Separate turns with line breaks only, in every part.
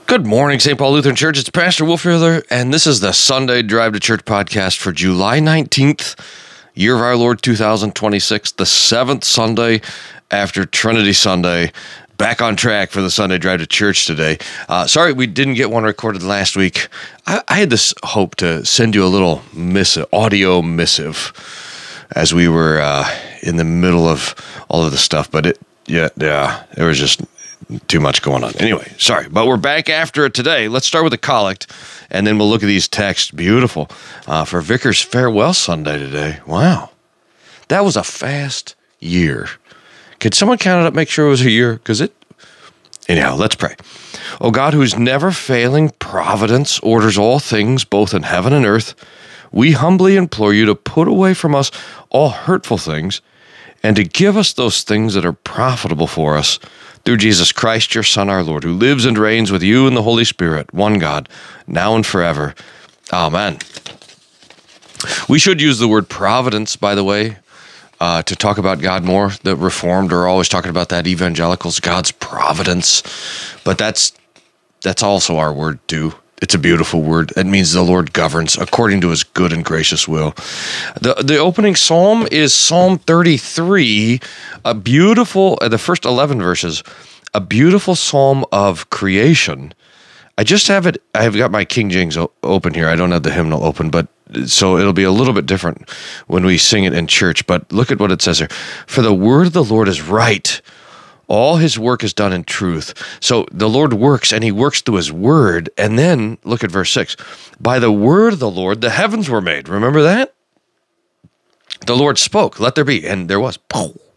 Good morning, St. Paul Lutheran Church. It's Pastor Wolffielder, and this is the Sunday Drive to Church podcast for July 19th, year of our Lord 2026, the seventh Sunday after Trinity Sunday. Back on track for the Sunday Drive to Church today. Sorry we didn't get one recorded last week. I had this hope to send you a little audio missive as we were in the middle of all of the stuff, but there was just too much going on. Anyway, sorry, but we're back after it today. Let's start with the collect, and then we'll look at these texts. Beautiful. For Vicar's Farewell Sunday today. Wow. That was a fast year. Could someone count it up, make sure it was a year? Anyhow, let's pray. O God, whose never-failing providence orders all things, both in heaven and earth, we humbly implore you to put away from us all hurtful things, and to give us those things that are profitable for us, through Jesus Christ, your Son, our Lord, who lives and reigns with you in the Holy Spirit, one God, now and forever. Amen. We should use the word providence, by the way, to talk about God more. The Reformed are always talking about that. Evangelicals, God's providence. But that's also our word, too. It's a beautiful word. It means the Lord governs according to his good and gracious will. The opening psalm is Psalm 33, a beautiful, the first 11 verses, a beautiful psalm of creation. I have got my King James open here. I don't have the hymnal open, but so it'll be a little bit different when we sing it in church. But look at what it says here. For the word of the Lord is right. All his work is done in truth. So the Lord works, and he works through his word. And then, look at verse 6. By the word of the Lord, the heavens were made. Remember that? The Lord spoke, let there be, and there was.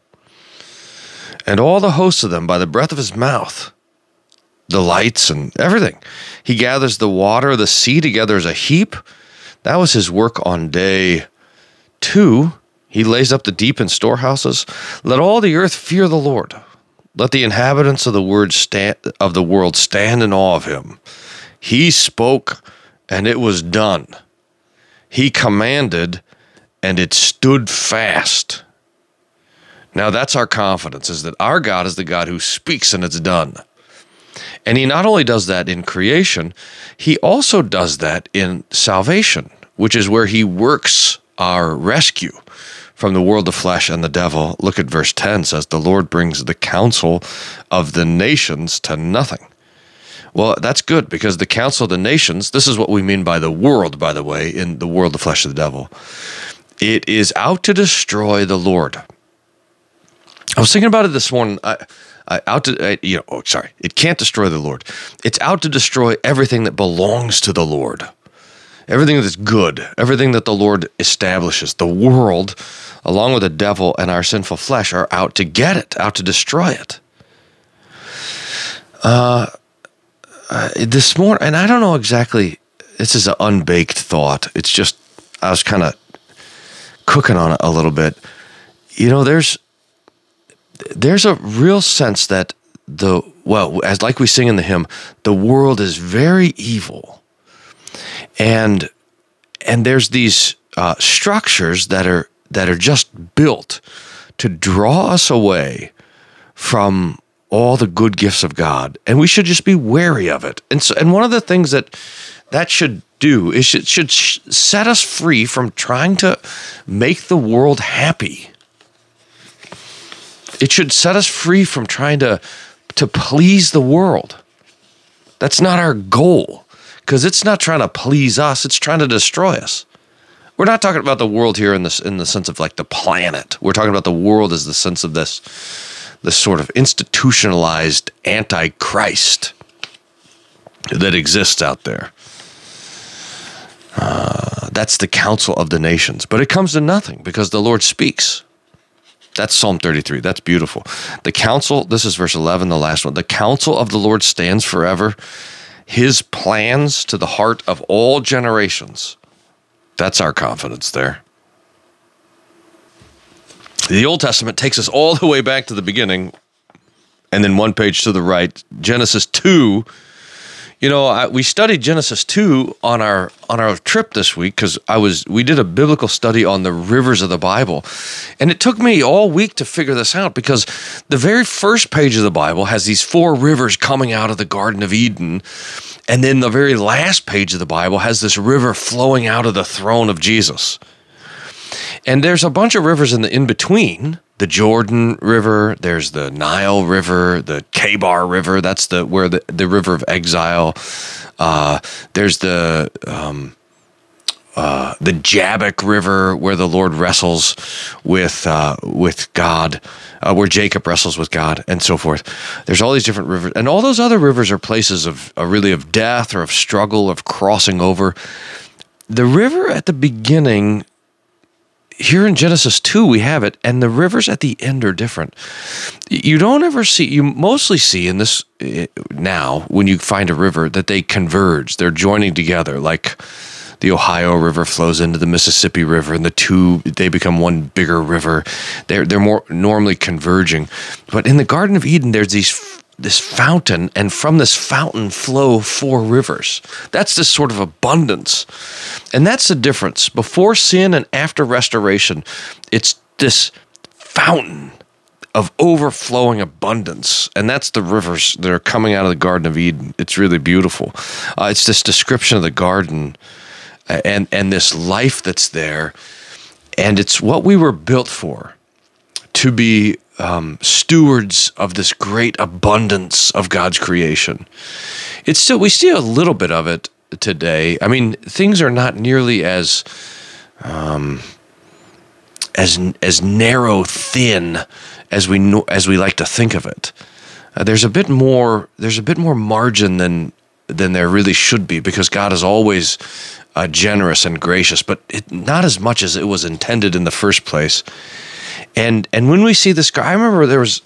And all the hosts of them by the breath of his mouth, the lights and everything. He gathers the water of the sea together as a heap. That was his work on day 2. He lays up the deep in storehouses. Let all the earth fear the Lord. Let the inhabitants of the world stand in awe of him. He spoke, and it was done. He commanded, and it stood fast. Now that's our confidence, is that our God is the God who speaks, and it's done. And he not only does that in creation, he also does that in salvation, which is where he works our rescue from the world of flesh and the devil. Look at verse 10, says, the Lord brings the counsel of the nations to nothing. Well, that's good, because the counsel of the nations, this is what we mean by the world, by the way, in the world of flesh of the devil. It is out to destroy the Lord. I was thinking about it this morning. It can't destroy the Lord. It's out to destroy everything that belongs to the Lord. Everything that's good, everything that the Lord establishes. The world, along with the devil and our sinful flesh, are out to get it, out to destroy it. This morning, and I don't know exactly, this is an unbaked thought. It's just, I was kind of cooking on it a little bit. You know, there's a real sense that as like we sing in the hymn, the world is very evil. And there's these structures that are just built to draw us away from all the good gifts of God, and we should just be wary of it. And one of the things that should do is it should set us free from trying to make the world happy. It should set us free from trying to please the world. That's not our goal. Because it's not trying to please us, it's trying to destroy us. We're not talking about the world here in the sense of like the planet. We're talking about the world as the sense of this sort of institutionalized antichrist that exists out there. That's the counsel of the nations. But it comes to nothing because the Lord speaks. That's Psalm 33. That's beautiful. The counsel, this is verse 11, the last one. The counsel of the Lord stands forever. His plans to the heart of all generations. That's our confidence there. The Old Testament takes us all the way back to the beginning, and then one page to the right, Genesis 2, We studied Genesis 2 on our trip this week because we did a biblical study on the rivers of the Bible, and it took me all week to figure this out because the very first page of the Bible has these 4 rivers coming out of the Garden of Eden, and then the very last page of the Bible has this river flowing out of the throne of Jesus. And there's a bunch of rivers in between. The Jordan River, there's the Nile River, the Kebar River. That's where the river of exile. There's the Jabbok River, where the Lord wrestles with God, where Jacob wrestles with God, and so forth. There's all these different rivers, and all those other rivers are places of death or of struggle, of crossing over. The river at the beginning. Here in Genesis 2, we have it, and the rivers at the end are different. You mostly see in this now, when you find a river, that they converge. They're joining together, like the Ohio River flows into the Mississippi River, and they become one bigger river. They're more normally converging. But in the Garden of Eden, there's this fountain, and from this fountain flow 4 rivers. That's this sort of abundance. And that's the difference. Before sin and after restoration, it's this fountain of overflowing abundance. And that's the rivers that are coming out of the Garden of Eden. It's really beautiful. It's this description of the garden and this life that's there. And it's what we were built for, to be stewards of this great abundance of God's creation. We see a little bit of it today. I mean, things are not nearly as narrow thin as we like to think of it. There's a bit more margin than there really should be, because God is always generous and gracious, but not as much as it was intended in the first place. And when we see this guy, I remember there was,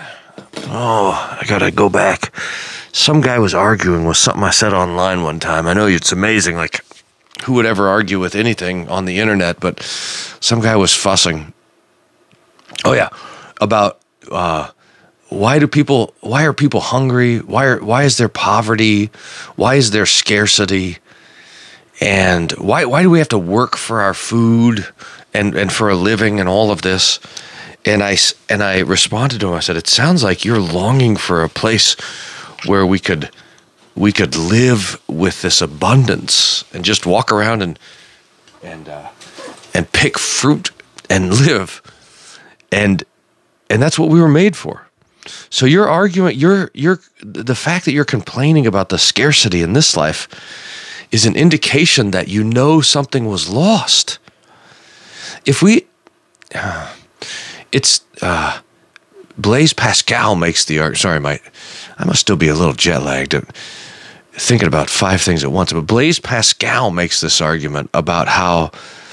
I gotta go back. Some guy was arguing with something I said online one time. I know it's amazing, like, who would ever argue with anything on the internet, but some guy was fussing. Oh yeah, about why are people hungry? Why is there poverty? Why is there scarcity? And why do we have to work for our food and for a living and all of this? And I responded to him. I said, it sounds like you're longing for a place where we could live with this abundance and just walk around and pick fruit and live. And that's what we were made for. So your argument, the fact that you're complaining about the scarcity in this life is an indication that you know something was lost. Blaise Pascal makes the argument. Sorry, I must still be a little jet lagged, thinking about 5 things at once. But Blaise Pascal makes this argument about how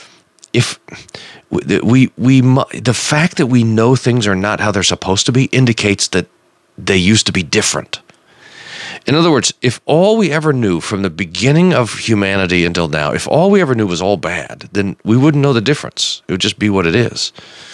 the fact that we know things are not how they're supposed to be indicates that they used to be different. In other words, if all we ever knew from the beginning of humanity until now, if all we ever knew was all bad, then we wouldn't know the difference. It would just be what it is.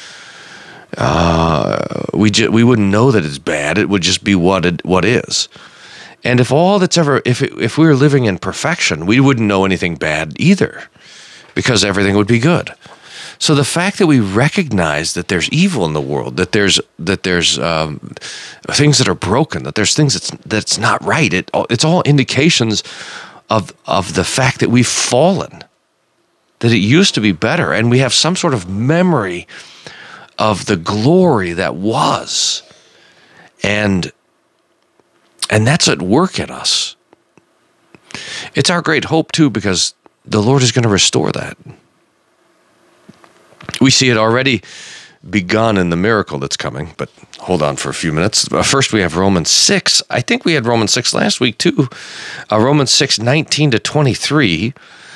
We wouldn't know that it's bad. It would just be what is. And if we were living in perfection, we wouldn't know anything bad either, because everything would be good. So the fact that we recognize that there's evil in the world, that there's things that are broken, that there's things that's not right, it's all indications of the fact that we've fallen, that it used to be better, and we have some sort of memory of the glory that was, and that's at work in us. It's our great hope too, because the Lord is going to restore that. We see it already begun in the miracle that's coming, but hold on for a few minutes. First, we have Romans 6. I think we had Romans 6 last week too. Romans 6, 19 to 23.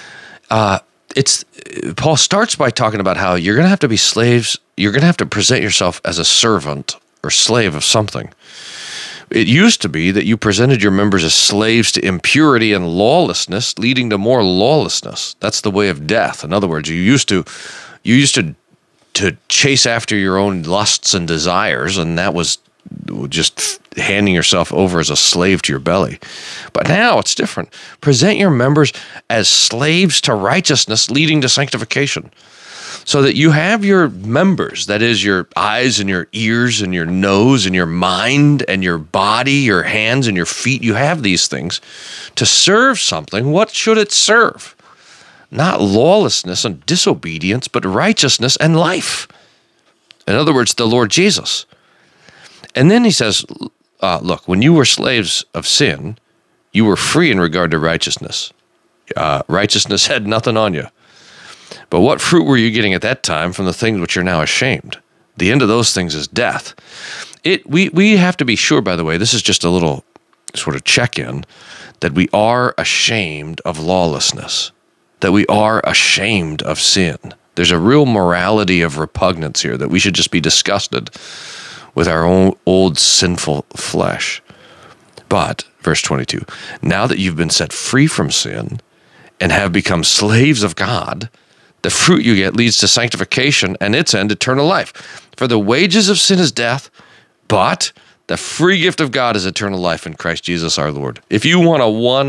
Paul starts by talking about how you're going to have to be slaves. You're going to have to present yourself as a servant or slave of something. It used to be that you presented your members as slaves to impurity and lawlessness, leading to more lawlessness. That's the way of death. In other words, you used to chase after your own lusts and desires, and that was just handing yourself over as a slave to your belly. But now it's different. Present your members as slaves to righteousness, leading to sanctification. So that you have your members, that is your eyes and your ears and your nose and your mind and your body, your hands and your feet. You have these things to serve something. What should it serve? Not lawlessness and disobedience, but righteousness and life. In other words, the Lord Jesus. And then he says, look, when you were slaves of sin, you were free in regard to righteousness. Righteousness had nothing on you. But what fruit were you getting at that time from the things which you're now ashamed? The end of those things is death. We have to be sure, by the way, this is just a little sort of check-in, that we are ashamed of lawlessness, that we are ashamed of sin. There's a real morality of repugnance here, that we should just be disgusted with our own old sinful flesh. But, verse 22, now that you've been set free from sin and have become slaves of God, the fruit you get leads to sanctification and its end, eternal life. For the wages of sin is death, but the free gift of God is eternal life in Christ Jesus our Lord. If you want a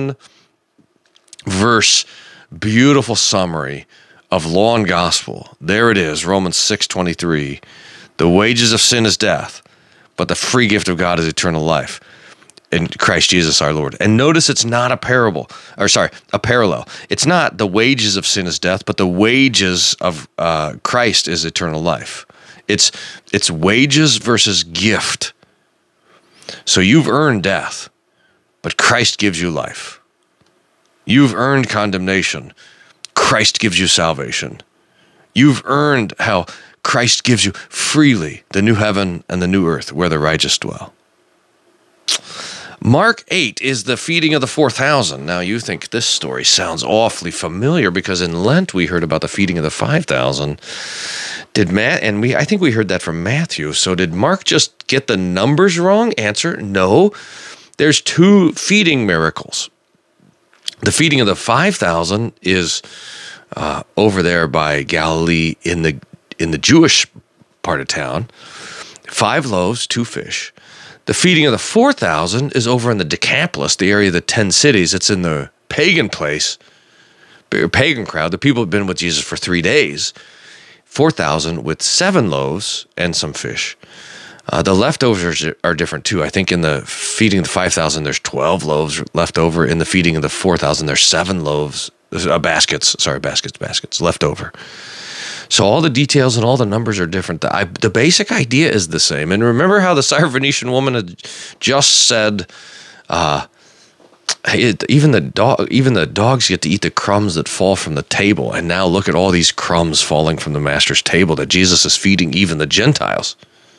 one-verse, beautiful summary of law and gospel, there it is, Romans 6:23. The wages of sin is death, but the free gift of God is eternal life in Christ Jesus our Lord. And notice it's not a parallel. It's not the wages of sin is death, but the wages of Christ is eternal life. It's wages versus gift. So you've earned death, but Christ gives you life. You've earned condemnation. Christ gives you salvation. You've earned hell. Christ gives you freely the new heaven and the new earth where the righteous dwell. Mark 8 is the feeding of the 4,000. Now you think this story sounds awfully familiar because in Lent we heard about the feeding of the 5,000. I think we heard that from Matthew. So did Mark just get the numbers wrong? Answer, no. There's two feeding miracles. The feeding of the 5,000 is over there by Galilee in the Jewish part of town. 5 loaves, 2 fish. The feeding of the 4,000 is over in the Decapolis, the area of the 10 cities. It's in the pagan place, pagan crowd. The people have been with Jesus for 3 days. 4,000 with 7 loaves and some fish. The leftovers are different too. I think in the feeding of the 5,000, there's 12 loaves left over. In the feeding of the 4,000, there's 7 loaves, baskets left over. So all the details and all the numbers are different. The basic idea is the same. And remember how the Syrophoenician woman had just said, hey, even the dogs get to eat the crumbs that fall from the table. And now look at all these crumbs falling from the master's table that Jesus is feeding even the Gentiles.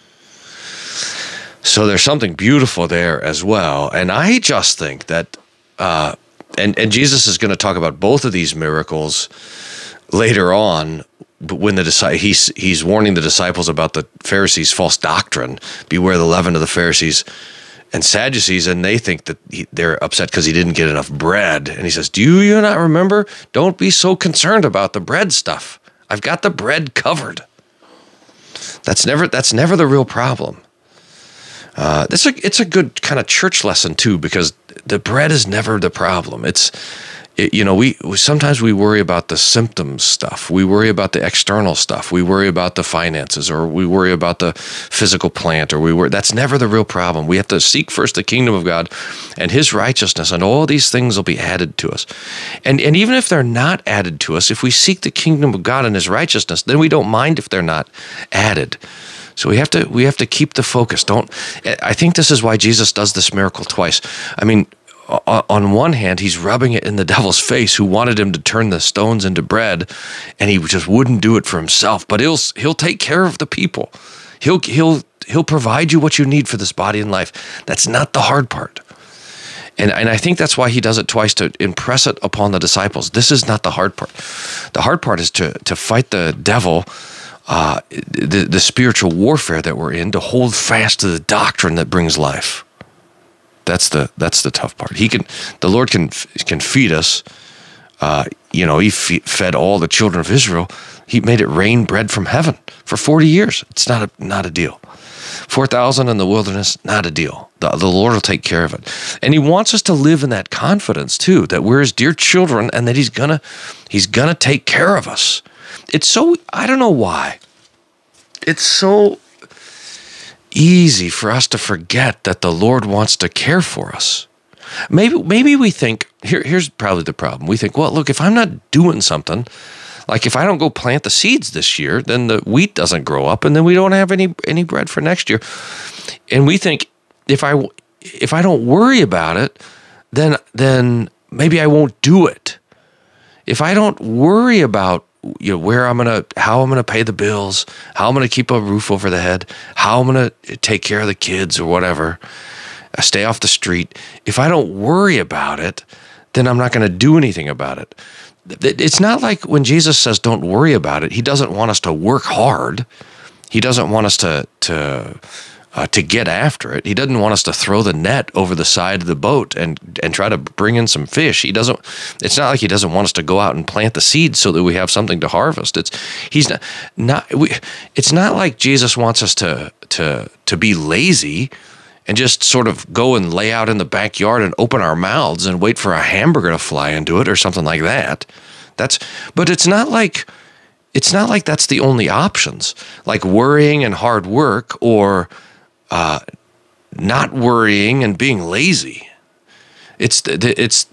So there's something beautiful there as well. And I just think that, and Jesus is going to talk about both of these miracles later on. But when he's warning the disciples about the Pharisees' false doctrine, beware the leaven of the Pharisees and Sadducees, and they think that they're upset because he didn't get enough bread. And he says, do you not remember? Don't be so concerned about the bread stuff. I've got the bread covered. That's never the real problem. It's a good kind of church lesson too, because the bread is never the problem. We sometimes we worry about the symptoms stuff. We worry about the external stuff. We worry about the finances, or we worry about the physical plant, that's never the real problem. We have to seek first the kingdom of God and his righteousness, and all these things will be added to us. And even if they're not added to us, if we seek the kingdom of God and his righteousness, then we don't mind if they're not added. So we have to keep the focus. I think this is why Jesus does this miracle twice. I mean, on one hand, he's rubbing it in the devil's face, who wanted him to turn the stones into bread, and he just wouldn't do it for himself. But he'll take care of the people. He'll provide you what you need for this body and life. That's not the hard part. And I think that's why he does it twice, to impress it upon the disciples. This is not the hard part. The hard part is to fight the devil, the spiritual warfare that we're in, to hold fast to the doctrine that brings life. That's the tough part. The Lord can feed us. He fed all the children of Israel. He made it rain bread from heaven for 40 years. It's not a deal. 4,000 in the wilderness, not a deal. The Lord will take care of it. And he wants us to live in that confidence too, that we're his dear children and that he's gonna take care of us. It's so, I don't know why. It's so easy for us to forget that the Lord wants to care for us. Maybe we think, here's probably the problem. We think, well, look, if I'm not doing something, like if I don't go plant the seeds this year, then the wheat doesn't grow up and then we don't have any bread for next year. And we think if I don't worry about it, then maybe I won't do it. If I don't worry about how I'm gonna pay the bills, how I'm gonna keep a roof over the head, how I'm gonna take care of the kids or whatever, stay off the street. If I don't worry about it, then I'm not gonna do anything about it. It's not like when Jesus says don't worry about it, he doesn't want us to work hard. He doesn't want us to get after it. He doesn't want us to throw the net over the side of the boat and try to bring in some fish. It's not like he doesn't want us to go out and plant the seeds so that we have something to harvest. It's not like Jesus wants us to be lazy and just sort of go and lay out in the backyard and open our mouths and wait for a hamburger to fly into it or something like that. But it's not like that's the only options, like worrying and hard work or not worrying and being lazy. There's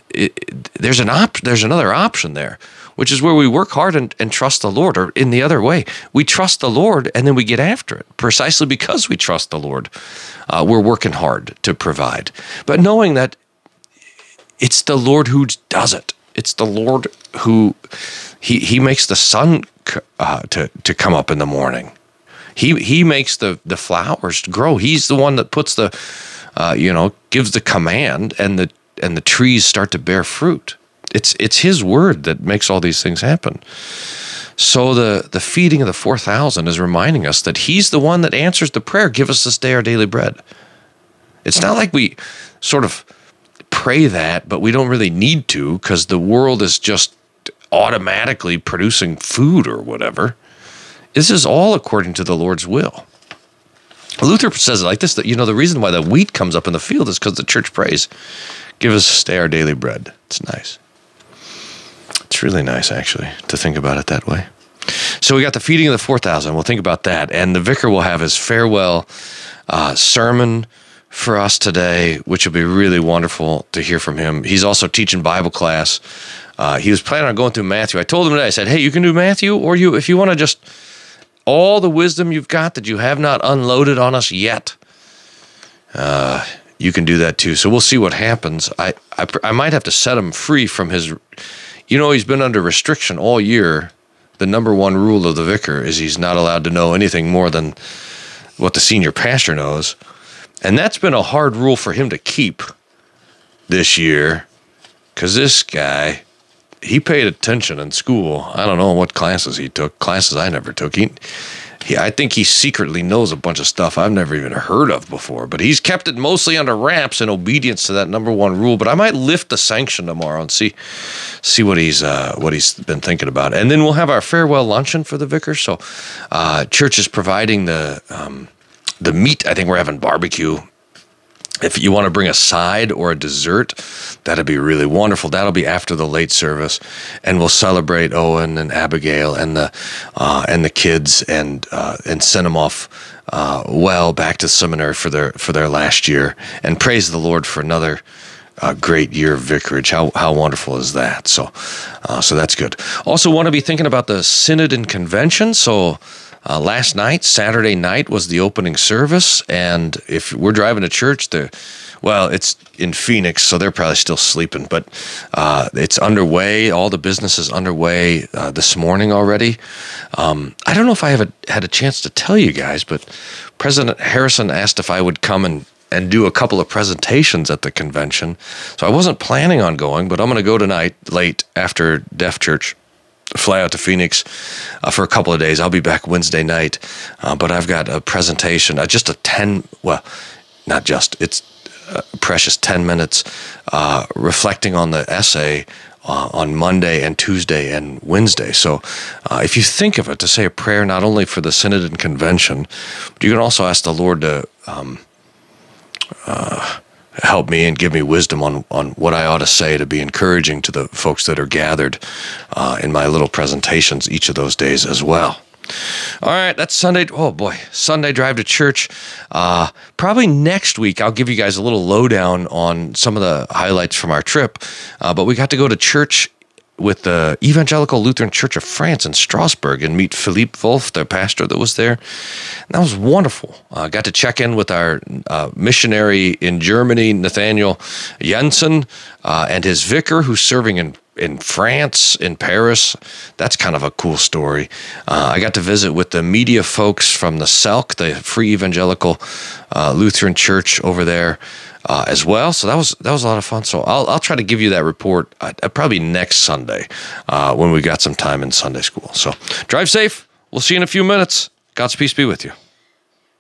another option there, which is where we work hard and trust the Lord, or in the other way, we trust the Lord and then we get after it. Precisely because we trust the Lord, we're working hard to provide. But knowing that it's the Lord who does it. It's the Lord who, he makes the sun to come up in the morning. He makes the flowers grow. He's the one that puts gives the command and the trees start to bear fruit. It's his word that makes all these things happen. So the feeding of the 4,000 is reminding us that he's the one that answers the prayer, give us this day our daily bread. It's not like we sort of pray that, but we don't really need to because the world is just automatically producing food or whatever. This is all according to the Lord's will. Luther says it like this, that, the reason why the wheat comes up in the field is because the church prays, give us this day our daily bread. It's nice. It's really nice, actually, to think about it that way. So we got the feeding of the 4,000. We'll think about that. And the vicar will have his farewell sermon for us today, which will be really wonderful to hear from him. He's also teaching Bible class. He was planning on going through Matthew. I told him today, I said, hey, you can do Matthew, or if you want to just, all the wisdom you've got that you have not unloaded on us yet, you can do that too. So we'll see what happens. I might have to set him free from his, he's been under restriction all year. The number one rule of the vicar is he's not allowed to know anything more than what the senior pastor knows. And that's been a hard rule for him to keep this year, because this guy, he paid attention in school. I don't know what classes he took, classes I never took. I think he secretly knows a bunch of stuff I've never even heard of before, but he's kept it mostly under wraps in obedience to that number one rule. But I might lift the sanction tomorrow and see what he's been thinking about. And then we'll have our farewell luncheon for the vicar. So church is providing the meat. I think we're having barbecue. If you want to bring a side or a dessert, that'd be really wonderful. That'll be after the late service, and we'll celebrate Owen and Abigail and the kids and send them off back to seminary for their last year, and praise the Lord for another great year of vicarage. How wonderful is that? So that's good. Also, want to be thinking about the synod and convention. So. Last night, Saturday night, was the opening service, and if we're driving to church, it's in Phoenix, so they're probably still sleeping, but it's underway. All the business is underway this morning already. I don't know if I had a chance to tell you guys, but President Harrison asked if I would come and do a couple of presentations at the convention, so I wasn't planning on going, but I'm going to go tonight late after Deaf Church. Fly out to Phoenix for a couple of days. I'll be back Wednesday night, but I've got a presentation, it's a precious 10 minutes reflecting on the essay on Monday and Tuesday and Wednesday. So if you think of it, to say a prayer not only for the Synod and Convention, but you can also ask the Lord to help me and give me wisdom on what I ought to say to be encouraging to the folks that are gathered in my little presentations each of those days as well. All right, that's Sunday. Oh boy, Sunday drive to church. Probably next week, I'll give you guys a little lowdown on some of the highlights from our trip. But we got to go to church with the Evangelical Lutheran Church of France in Strasbourg and meet Philippe Wolf, the pastor that was there. And that was wonderful. Got to check in with our missionary in Germany, Nathaniel Jensen, and his vicar who's serving in France, in Paris. That's kind of a cool story. I got to visit with the media folks from the SELC, the Free Evangelical Lutheran Church over there as well. So that was a lot of fun. So I'll try to give you that report probably next Sunday when we got some time in Sunday school. So drive safe. We'll see you in a few minutes. God's peace be with you.